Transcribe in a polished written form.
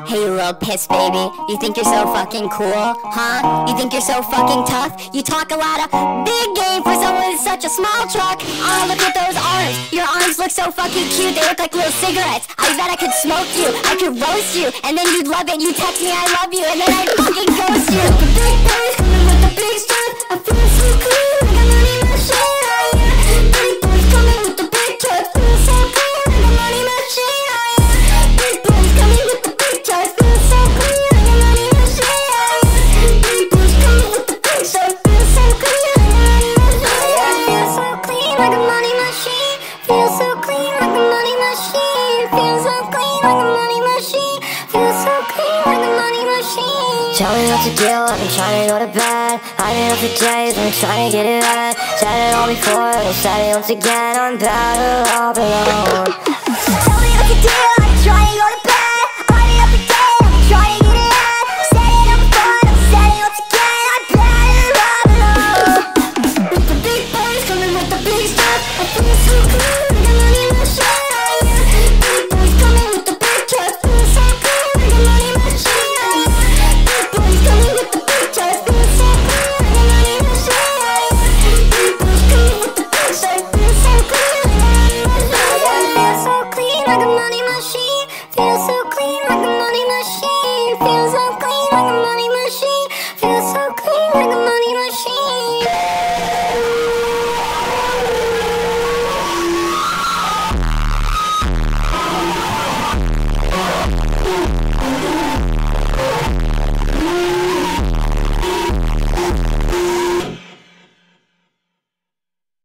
Hey, you little piss baby, you think you're so fucking cool, huh? You think you're so fucking tough? You talk a lot of big game for someone with such a small truck. Oh, look at those arms. Your arms look so fucking cute, they look like little cigarettes. I bet I could smoke you, I could roast you, and then you'd love it. You text me I love you, and then I'd fucking ghost you. The big boys coming with the big stuff. I feel so clean, like a money machine, oh yeah. Big boys coming with the big truck. Feel so clean, like a money machine, oh yeah. Big boys coming with the big truck. Feel so clean, like a money machine, oh yeah. Big boys coming with the big truck. Feel so clean, like a money machine, oh yeah. Feel so clean, like a money machine. Feel so clean, like a money machine. Feel so clean, like a money machine. Feel so clean, like a money machine. Tell me what to do, I've been trying to go to bed. I've been up for days, I've been trying to get it right. Said it all before, but I said it once again. I'm better off alone. Tell me what to do.